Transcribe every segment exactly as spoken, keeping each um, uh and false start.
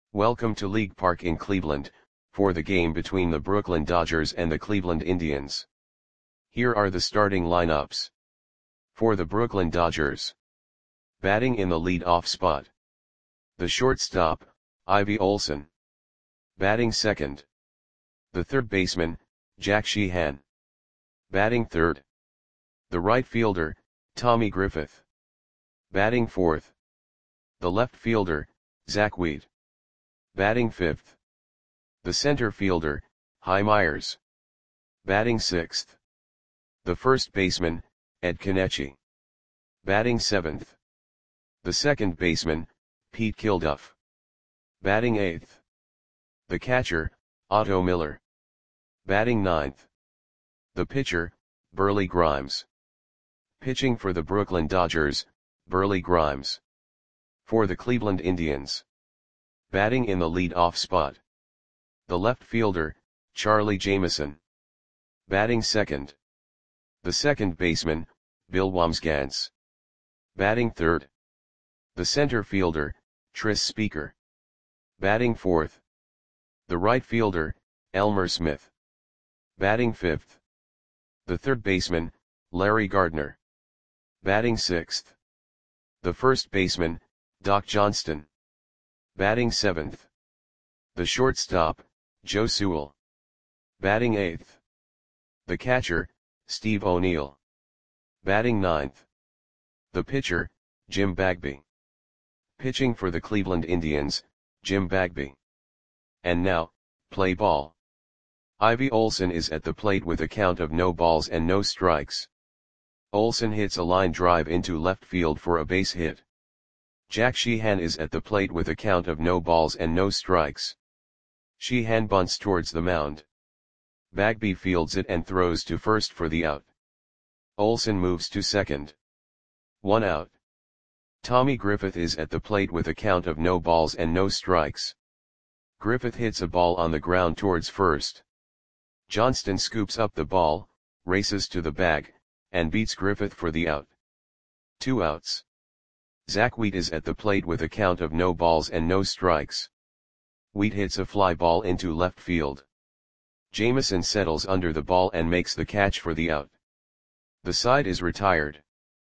Welcome to League Park in Cleveland, for the game between the Brooklyn Dodgers and the Cleveland Indians. Here are the starting lineups. For the Brooklyn Dodgers. Batting in the lead-off spot. The shortstop, Ivy Olson. Batting second. The third baseman, Jack Sheehan. Batting third. The right fielder, Tommy Griffith. Batting fourth. The left fielder, Zach Wheat. Batting fifth. The center fielder, Hy Myers. Batting sixth. The first baseman, Ed Kenichi. Batting seventh. The second baseman, Pete Kilduff. Batting eighth. The catcher, Otto Miller. Batting ninth. The pitcher, Burley Grimes. Pitching for the Brooklyn Dodgers, Burley Grimes. For the Cleveland Indians. Batting in the lead-off spot. The left fielder, Charlie Jameson. Batting second. The second baseman, Bill Wambsgans. Batting third. The center fielder, Tris Speaker. Batting fourth. The right fielder, Elmer Smith. Batting fifth. The third baseman, Larry Gardner. Batting sixth. The first baseman, Doc Johnston. Batting seventh. The shortstop, Joe Sewell. Batting eighth. The catcher, Steve O'Neill. Batting ninth. The pitcher, Jim Bagby. Pitching for the Cleveland Indians, Jim Bagby. And now, play ball. Ivy Olson is at the plate with a count of no balls and no strikes. Olson hits a line drive into left field for a base hit. Jack Sheehan is at the plate with a count of no balls and no strikes. Sheehan bunts towards the mound. Bagby fields it and throws to first for the out. Olson moves to second. One out. Tommy Griffith is at the plate with a count of no balls and no strikes. Griffith hits a ball on the ground towards first. Johnston scoops up the ball, races to the bag, and beats Griffith for the out. Two outs. Zach Wheat is at the plate with a count of no balls and no strikes. Wheat hits a fly ball into left field. Jameson settles under the ball and makes the catch for the out. The side is retired.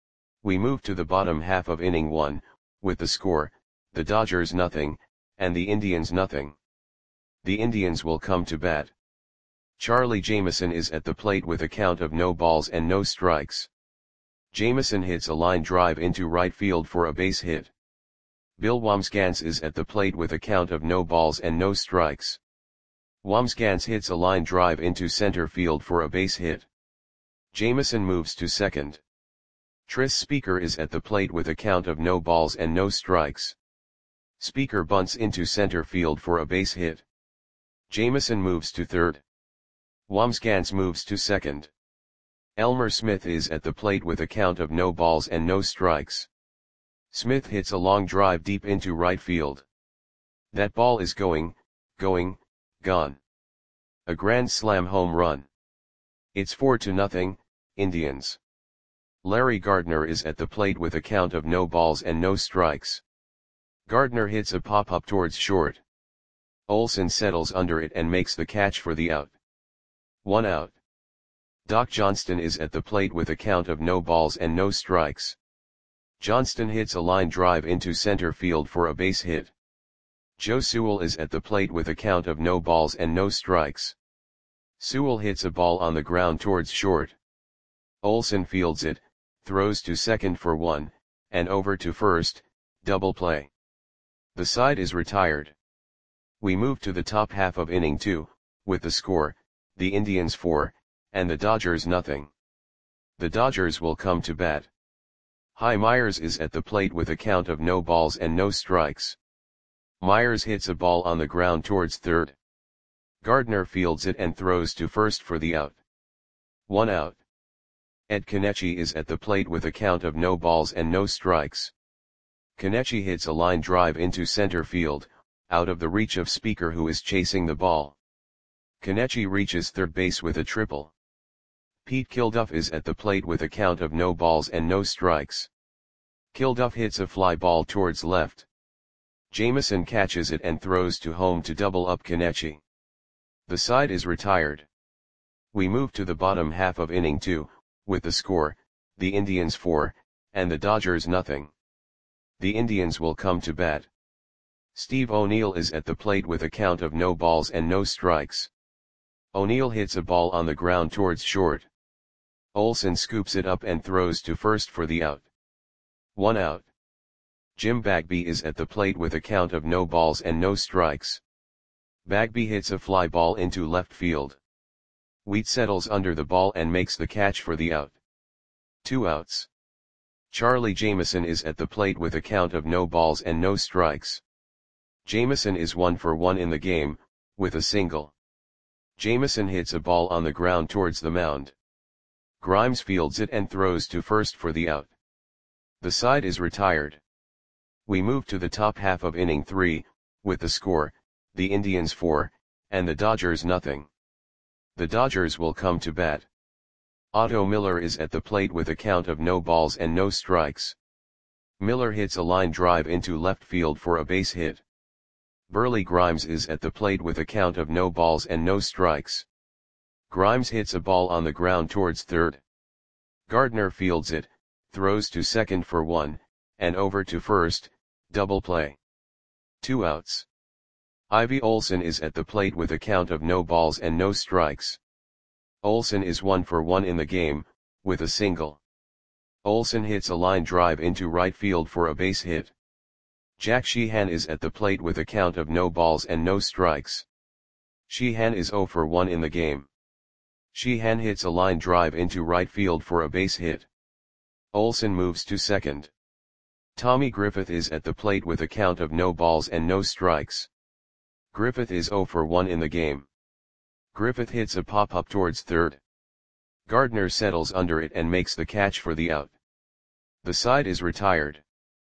We move to the bottom half of inning one, with the score, the Dodgers nothing, and the Indians nothing. The Indians will come to bat. Charlie Jameson is at the plate with a count of no balls and no strikes. Jameson hits a line drive into right field for a base hit. Bill Wambsgans is at the plate with a count of no balls and no strikes. Wambsgans hits a line drive into center field for a base hit. Jameson moves to second. Tris Speaker is at the plate with a count of no balls and no strikes. Speaker bunts into center field for a base hit. Jameson moves to third. Wambsgans moves to second. Elmer Smith is at the plate with a count of no balls and no strikes. Smith hits a long drive deep into right field. That ball is going, going, gone. A grand slam home run. It's four to nothing, Indians. Larry Gardner is at the plate with a count of no balls and no strikes. Gardner hits a pop-up towards short. Olson settles under it and makes the catch for the out. One out. Doc Johnston is at the plate with a count of no balls and no strikes. Johnston hits a line drive into center field for a base hit. Joe Sewell is at the plate with a count of no balls and no strikes. Sewell hits a ball on the ground towards short. Olson fields it, throws to second for one, and over to first, double play. The side is retired. We move to the top half of inning two, with the score, the Indians four, and the Dodgers nothing. The Dodgers will come to bat. Hy Myers is at the plate with a count of no balls and no strikes. Myers hits a ball on the ground towards third. Gardner fields it and throws to first for the out. One out. Ed Kenichi is at the plate with a count of no balls and no strikes. Kenichi hits a line drive into center field, out of the reach of Speaker who is chasing the ball. Kenichi reaches third base with a triple. Pete Kilduff is at the plate with a count of no balls and no strikes. Kilduff hits a fly ball towards left. Jamison catches it and throws to home to double up Kenichi. The side is retired. We move to the bottom half of inning two, with the score, the Indians four, and the Dodgers nothing. The Indians will come to bat. Steve O'Neill is at the plate with a count of no balls and no strikes. O'Neill hits a ball on the ground towards short. Olson scoops it up and throws to first for the out. One out. Jim Bagby is at the plate with a count of no balls and no strikes. Bagby hits a fly ball into left field. Wheat settles under the ball and makes the catch for the out. Two outs. Charlie Jamison is at the plate with a count of no balls and no strikes. Jamison is one for one in the game, with a single. Jamison hits a ball on the ground towards the mound. Grimes fields it and throws to first for the out. The side is retired. We move to the top half of inning three, with the score, the Indians four, and the Dodgers nothing. The Dodgers will come to bat. Otto Miller is at the plate with a count of no balls and no strikes. Miller hits a line drive into left field for a base hit. Burley Grimes is at the plate with a count of no balls and no strikes. Grimes hits a ball on the ground towards third. Gardner fields it, throws to second for one, and over to first, double play. Two outs. Ivy Olson is at the plate with a count of no balls and no strikes. Olson is one for one in the game, with a single. Olson hits a line drive into right field for a base hit. Jack Sheehan is at the plate with a count of no balls and no strikes. Sheehan is zero for one in the game. Sheehan hits a line drive into right field for a base hit. Olson moves to second. Tommy Griffith is at the plate with a count of no balls and no strikes. Griffith is zero for one in the game. Griffith hits a pop-up towards third. Gardner settles under it and makes the catch for the out. The side is retired.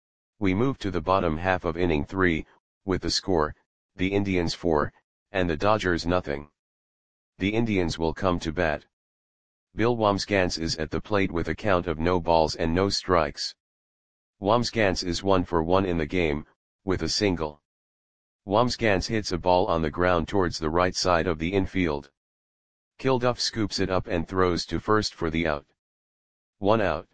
We move to the bottom half of inning three, with the score, the Indians four, and the Dodgers nothing. The Indians will come to bat. Bill Wambsgans is at the plate with a count of no balls and no strikes. Wambsgans is one for one in the game, with a single. Wambsgans hits a ball on the ground towards the right side of the infield. Kilduff scoops it up and throws to first for the out. One out.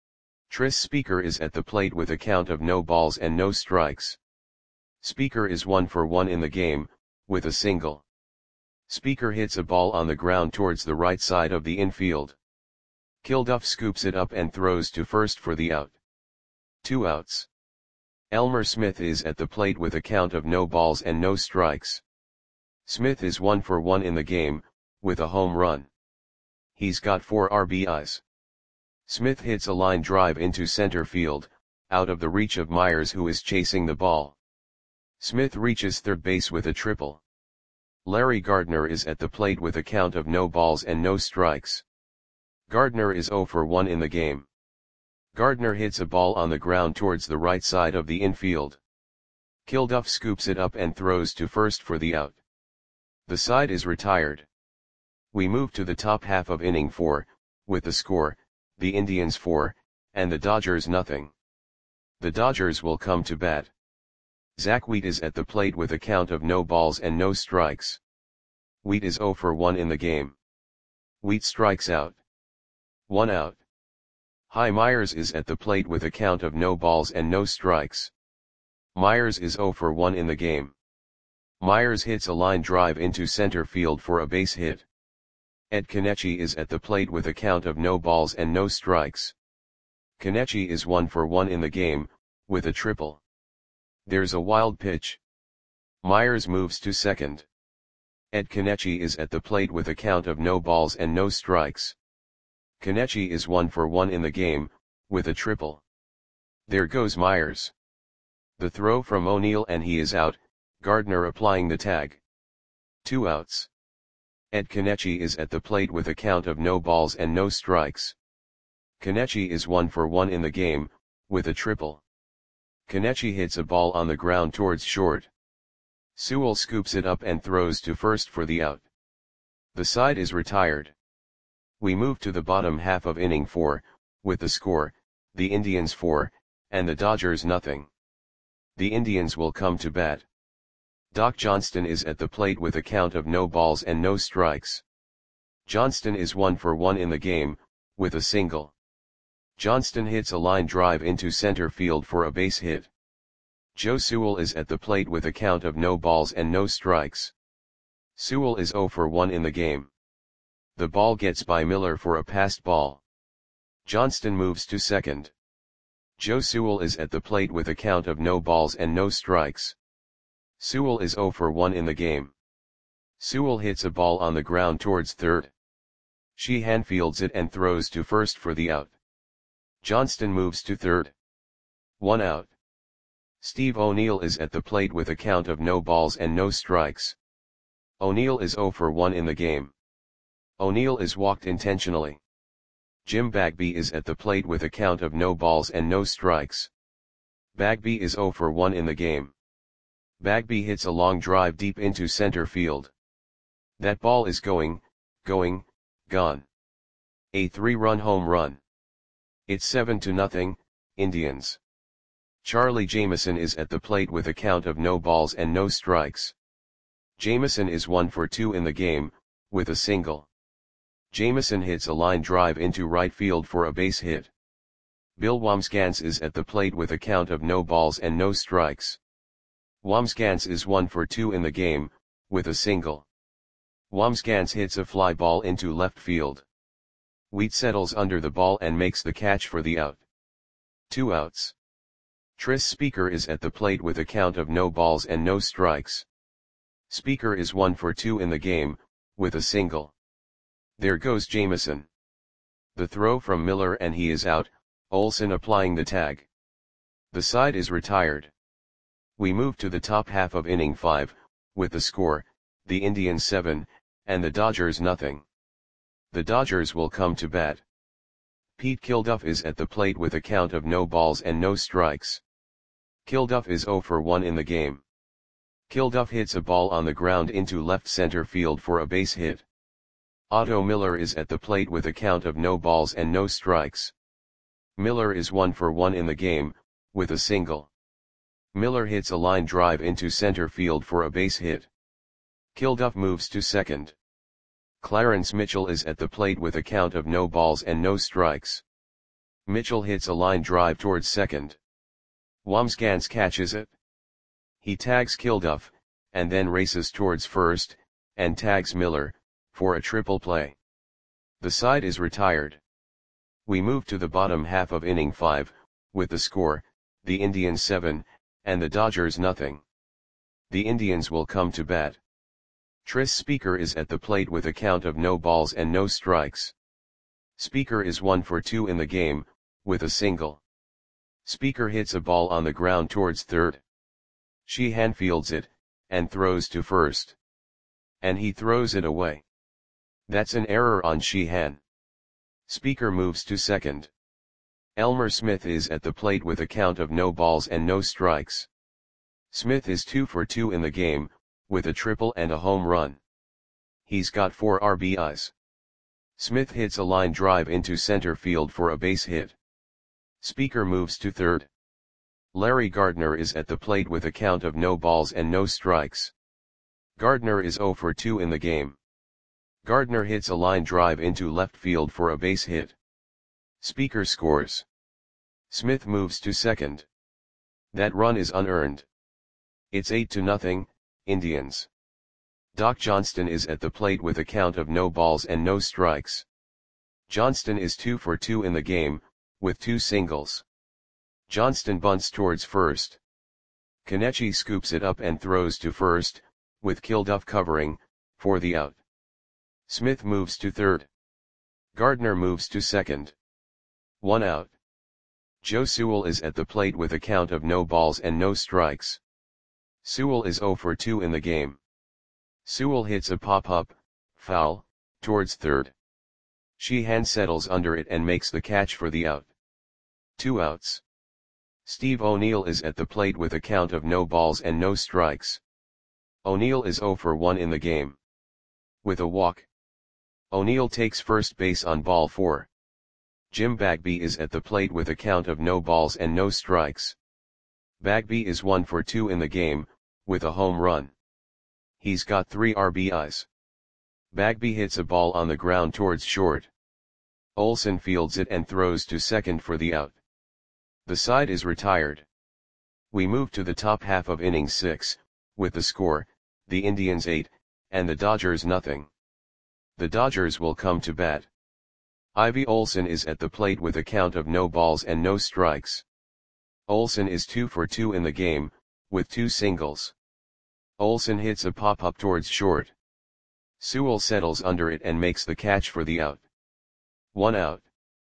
Tris Speaker is at the plate with a count of no balls and no strikes. Speaker is one for one in the game, with a single. Speaker hits a ball on the ground towards the right side of the infield. Kilduff scoops it up and throws to first for the out. Two outs. Elmer Smith is at the plate with a count of no balls and no strikes. Smith is one for one in the game, with a home run. He's got four R B Is. Smith hits a line drive into center field, out of the reach of Myers who is chasing the ball. Smith reaches third base with a triple. Larry Gardner is at the plate with a count of no balls and no strikes. Gardner is zero for one in the game. Gardner hits a ball on the ground towards the right side of the infield. Kilduff scoops it up and throws to first for the out. The side is retired. We move to the top half of inning four, with the score, the Indians four, and the Dodgers nothing. The Dodgers will come to bat. Zach Wheat is at the plate with a count of no balls and no strikes. Wheat is zero for one in the game. Wheat strikes out. One out. Hy Myers is at the plate with a count of no balls and no strikes. Myers is zero for one in the game. Myers hits a line drive into center field for a base hit. Ed Kenichi is at the plate with a count of no balls and no strikes. Kenichi is one for one in the game, with a triple. There's a wild pitch. Myers moves to second. Ed Kenichi is at the plate with a count of no balls and no strikes. Kenichi is one for one in the game, with a triple. There goes Myers. The throw from O'Neill and he is out, Gardner applying the tag. Two outs. Ed Kenichi is at the plate with a count of no balls and no strikes. Kenichi is one for one in the game, with a triple. Kenichi hits a ball on the ground towards short. Sewell scoops it up and throws to first for the out. The side is retired. We move to the bottom half of inning four, with the score, the Indians four, and the Dodgers nothing. The Indians will come to bat. Doc Johnston is at the plate with a count of no balls and no strikes. Johnston is one for one in the game, with a single. Johnston hits a line drive into center field for a base hit. Joe Sewell is at the plate with a count of no balls and no strikes. Sewell is zero for one in the game. The ball gets by Miller for a passed ball. Johnston moves to second. Joe Sewell is at the plate with a count of no balls and no strikes. Sewell is zero for one in the game. Sewell hits a ball on the ground towards third. Sheehan fields it and throws to first for the out. Johnston moves to third. One out. Steve O'Neill is at the plate with a count of no balls and no strikes. O'Neill is zero for one in the game. O'Neill is walked intentionally. Jim Bagby is at the plate with a count of no balls and no strikes. Bagby is zero for one in the game. Bagby hits a long drive deep into center field. That ball is going, going, gone. A three-run home run. It's seven to nothing, Indians. Charlie Jameson is at the plate with a count of no balls and no strikes. Jameson is one for two in the game, with a single. Jameson hits a line drive into right field for a base hit. Bill Wambsgans is at the plate with a count of no balls and no strikes. Wambsgans is one for two in the game, with a single. Wambsgans hits a fly ball into left field. Wheat settles under the ball and makes the catch for the out. Two outs. Tris Speaker is at the plate with a count of no balls and no strikes. Speaker is one for two in the game, with a single. There goes Jameson. The throw from Miller and he is out, Olsen applying the tag. The side is retired. We move to the top half of inning five, with the score, the Indians seven, and the Dodgers nothing. The Dodgers will come to bat. Pete Kilduff is at the plate with a count of no balls and no strikes. Kilduff is zero for one in the game. Kilduff hits a ball on the ground into left center field for a base hit. Otto Miller is at the plate with a count of no balls and no strikes. Miller is one for one in the game, with a single. Miller hits a line drive into center field for a base hit. Kilduff moves to second. Clarence Mitchell is at the plate with a count of no balls and no strikes. Mitchell hits a line drive towards second. Wambsgans catches it. He tags Kilduff, and then races towards first, and tags Miller, for a triple play. The side is retired. We move to the bottom half of inning five, with the score, the Indians seven, and the Dodgers nothing. The Indians will come to bat. Tris Speaker is at the plate with a count of no balls and no strikes. Speaker is one for two in the game, with a single. Speaker hits a ball on the ground towards third. Sheehan fields it, and throws to first. And he throws it away. That's an error on Sheehan. Speaker moves to second. Elmer Smith is at the plate with a count of no balls and no strikes. Smith is two for two in the game, with a triple and a home run. He's got four R B Is. Smith hits a line drive into center field for a base hit. Speaker moves to third. Larry Gardner is at the plate with a count of no balls and no strikes. Gardner is zero for two in the game. Gardner hits a line drive into left field for a base hit. Speaker scores. Smith moves to second. That run is unearned. It's eight to nothing, Indians. Doc Johnston is at the plate with a count of no balls and no strikes. Johnston is two for two in the game, with two singles. Johnston bunts towards first. Kenichi scoops it up and throws to first, with Kilduff covering, for the out. Smith moves to third. Gardner moves to second. One out. Joe Sewell is at the plate with a count of no balls and no strikes. Sewell is zero for two in the game. Sewell hits a pop-up, foul, towards third. Sheehan settles under it and makes the catch for the out. Two outs. Steve O'Neill is at the plate with a count of no balls and no strikes. O'Neill is zero for one in the game. With a walk. O'Neill takes first base on ball four. Jim Bagby is at the plate with a count of no balls and no strikes. Bagby is one for two in the game, with a home run. He's got three R B Is. Bagby hits a ball on the ground towards short. Olsen fields it and throws to second for the out. The side is retired. We move to the top half of inning six, with the score, the Indians eight, and the Dodgers nothing. The Dodgers will come to bat. Ivy Olsen is at the plate with a count of no balls and no strikes. Olsen is two for two in the game, with two singles. Olsen hits a pop-up towards short. Sewell settles under it and makes the catch for the out. One out.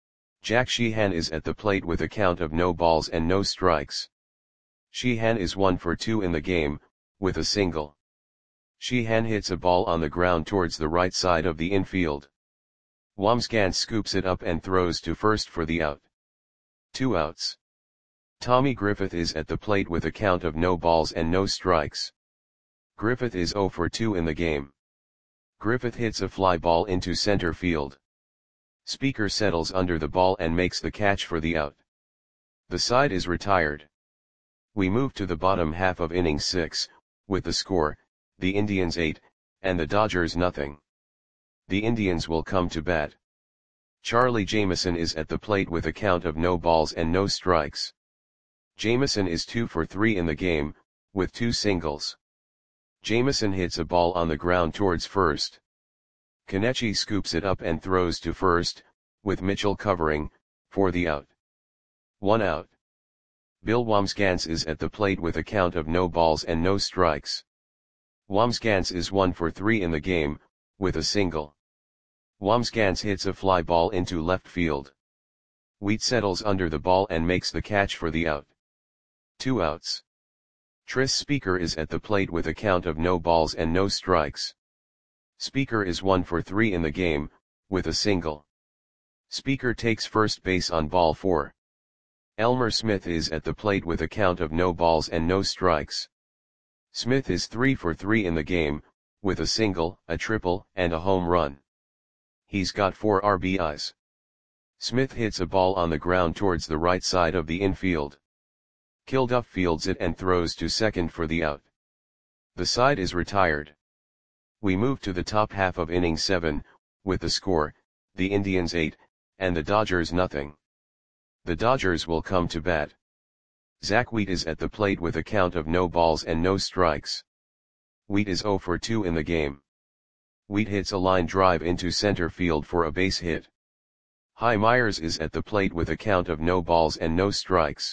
Jack Sheehan is at the plate with a count of no balls and no strikes. Sheehan is one for two in the game, with a single. Sheehan hits a ball on the ground towards the right side of the infield. Wamsgans scoops it up and throws to first for the out. Two outs. Tommy Griffith is at the plate with a count of no balls and no strikes. Griffith is zero for two in the game. Griffith hits a fly ball into center field. Speaker settles under the ball and makes the catch for the out. The side is retired. We move to the bottom half of inning six, with the score, the Indians eight, and the Dodgers nothing. The Indians will come to bat. Charlie Jameson is at the plate with a count of no balls and no strikes. Jameson is two for three in the game, with two singles. Jameson hits a ball on the ground towards first. Kenichi scoops it up and throws to first, with Mitchell covering, for the out. One out. Bill Wamsgans is at the plate with a count of no balls and no strikes. Wamsgans is one for three in the game, with a single. Wamsgans hits a fly ball into left field. Wheat settles under the ball and makes the catch for the out. Two outs. Tris Speaker is at the plate with a count of no balls and no strikes. Speaker is one for three in the game, with a single. Speaker takes first base on ball four. Elmer Smith is at the plate with a count of no balls and no strikes. Smith is three for three in the game, with a single, a triple, and a home run. He's got four R B Is. Smith hits a ball on the ground towards the right side of the infield. Kilduff fields it and throws to second for the out. The side is retired. We move to the top half of inning seven, with the score, the Indians eight, and the Dodgers nothing. The Dodgers will come to bat. Zach Wheat is at the plate with a count of no balls and no strikes. Wheat is zero for two in the game. Wheat hits a line drive into center field for a base hit. Hy Myers is at the plate with a count of no balls and no strikes.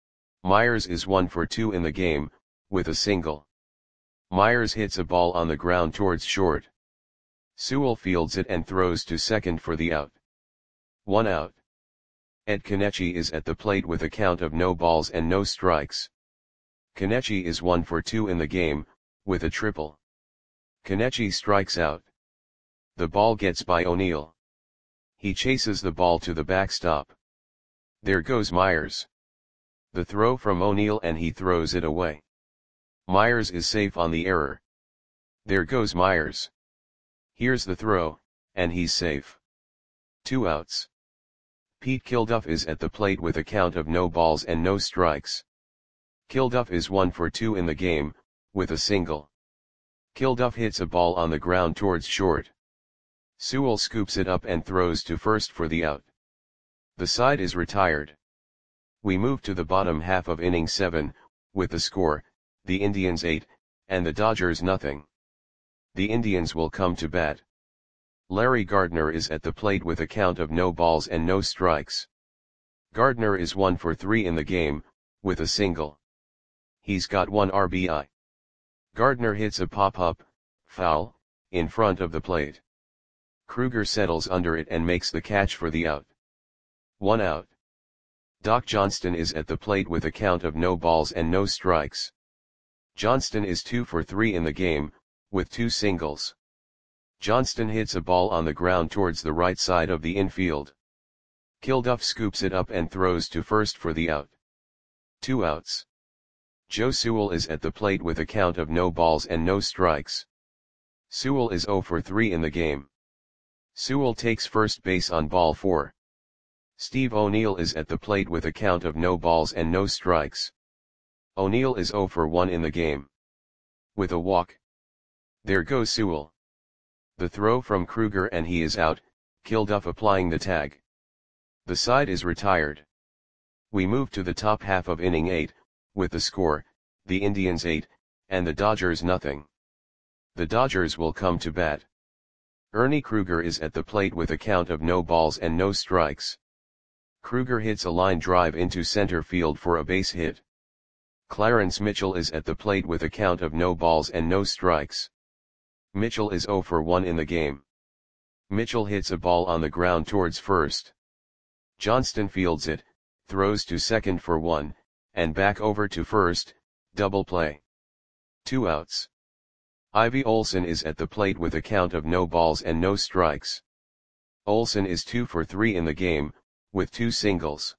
Myers is one for two in the game, with a single. Myers hits a ball on the ground towards short. Sewell fields it and throws to second for the out. One out. Ed Kenichi is at the plate with a count of no balls and no strikes. Kenichi is one for two in the game, with a triple. Kenichi strikes out. The ball gets by O'Neill. He chases the ball to the backstop. There goes Myers. The throw from O'Neill and he throws it away. Myers is safe on the error. There goes Myers. Here's the throw, and he's safe. Two outs. Pete Kilduff is at the plate with a count of no balls and no strikes. Kilduff is one for two in the game, with a single. Kilduff hits a ball on the ground towards short. Sewell scoops it up and throws to first for the out. The side is retired. We move to the bottom half of inning seven, with the score, the Indians eight, and the Dodgers nothing. The Indians will come to bat. Larry Gardner is at the plate with a count of no balls and no strikes. Gardner is one for three in the game, with a single. He's got one R B I. Gardner hits a pop-up, foul, in front of the plate. Kruger settles under it and makes the catch for the out. One out. Doc Johnston is at the plate with a count of no balls and no strikes. Johnston is two for three in the game, with two singles. Johnston hits a ball on the ground towards the right side of the infield. Kilduff scoops it up and throws to first for the out. Two outs. Joe Sewell is at the plate with a count of no balls and no strikes. Sewell is zero for three in the game. Sewell takes first base on ball four. Steve O'Neill is at the plate with a count of no balls and no strikes. O'Neill is zero for one in the game. With a walk. There goes Sewell. The throw from Kruger and he is out, Kilduff applying the tag. The side is retired. We move to the top half of inning eight, with the score, the Indians eight, and the Dodgers nothing. The Dodgers will come to bat. Ernie Kruger is at the plate with a count of no balls and no strikes. Kruger hits a line drive into center field for a base hit. Clarence Mitchell is at the plate with a count of no balls and no strikes. Mitchell is zero for one in the game. Mitchell hits a ball on the ground towards first. Johnston fields it, throws to second for one, and back over to first, double play. Two outs. Ivy Olson is at the plate with a count of no balls and no strikes. Olson is two for three in the game, with two singles.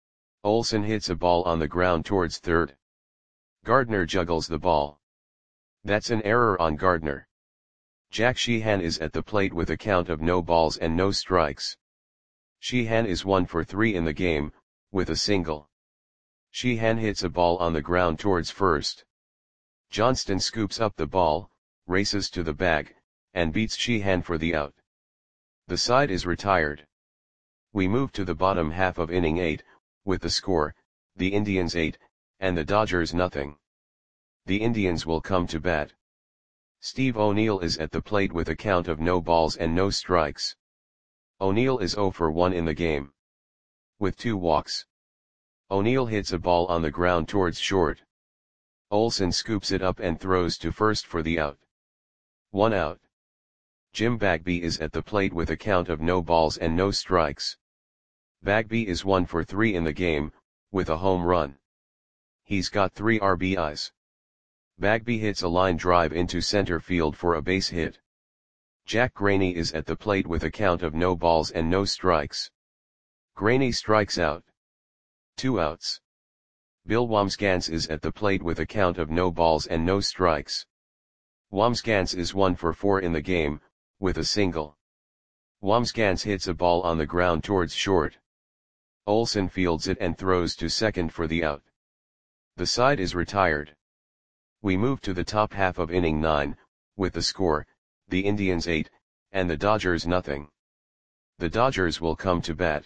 Olson hits a ball on the ground towards third. Gardner juggles the ball. That's an error on Gardner. Jack Sheehan is at the plate with a count of no balls and no strikes. Sheehan is one for three in the game, with a single. Sheehan hits a ball on the ground towards first. Johnston scoops up the ball, races to the bag, and beats Sheehan for the out. The side is retired. We move to the bottom half of inning eight, with the score, the Indians eight, and the Dodgers nothing. The Indians will come to bat. Steve O'Neill is at the plate with a count of no balls and no strikes. O'Neill is zero for one in the game. With two walks. O'Neill hits a ball on the ground towards short. Olson scoops it up and throws to first for the out. One out. Jim Bagby is at the plate with a count of no balls and no strikes. Bagby is one for three in the game, with a home run. He's got three R B Is. Bagby hits a line drive into center field for a base hit. Jack Graney is at the plate with a count of no balls and no strikes. Graney strikes out. Two outs. Bill Wambsgans is at the plate with a count of no balls and no strikes. Wambsgans is one for four in the game, with a single. Wambsgans hits a ball on the ground towards short. Olson fields it and throws to second for the out. The side is retired. We move to the top half of inning nine, with the score, the Indians eight, and the Dodgers nothing. The Dodgers will come to bat.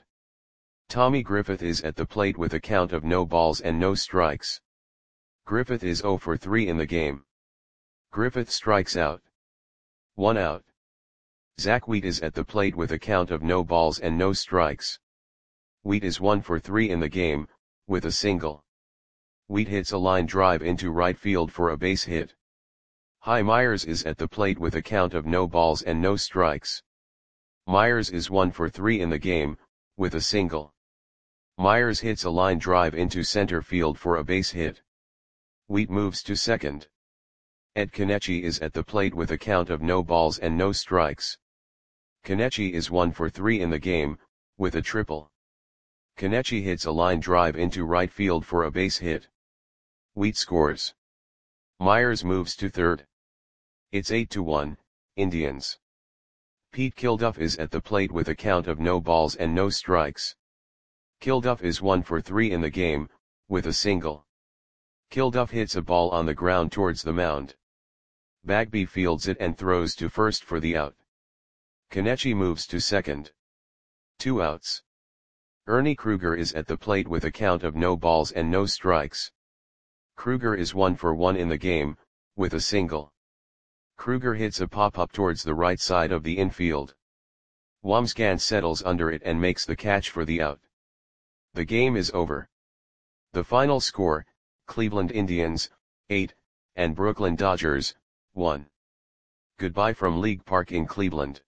Tommy Griffith is at the plate with a count of no balls and no strikes. Griffith is zero for three in the game. Griffith strikes out. One out. Zach Wheat is at the plate with a count of no balls and no strikes. Wheat is one for three in the game, with a single. Wheat hits a line drive into right field for a base hit. Hy Myers is at the plate with a count of no balls and no strikes. Myers is one for three in the game, with a single. Myers hits a line drive into center field for a base hit. Wheat moves to second. Ed Kenichi is at the plate with a count of no balls and no strikes. Kenichi is one for three in the game, with a triple. Kenichi hits a line drive into right field for a base hit. Wheat scores. Myers moves to third. It's eight to one, Indians. Pete Kilduff is at the plate with a count of no balls and no strikes. Kilduff is one for three in the game, with a single. Kilduff hits a ball on the ground towards the mound. Bagby fields it and throws to first for the out. Kenichi moves to second. Two outs. Ernie Kruger is at the plate with a count of no balls and no strikes. Kruger is one for one in the game, with a single. Kruger hits a pop-up towards the right side of the infield. Wambsgans settles under it and makes the catch for the out. The game is over. The final score, Cleveland Indians, eight, and Brooklyn Dodgers, one. Goodbye from League Park in Cleveland.